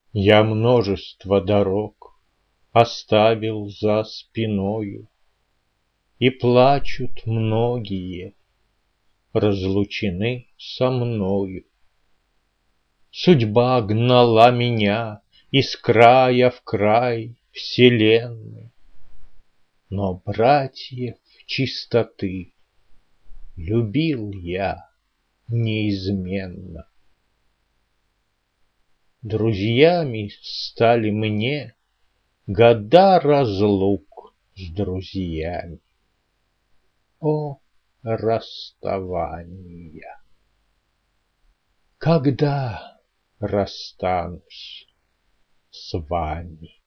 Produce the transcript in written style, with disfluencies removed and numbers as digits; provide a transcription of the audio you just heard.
Я множество дорог оставил за спиною, И плачут многие, разлучены со мною. Судьба гнала меня из края в край вселенной, Но братьев чистоты любил я неизменно. Друзьями стали мне года разлук с друзьями. О, расставания! Когда расстанусь с вами?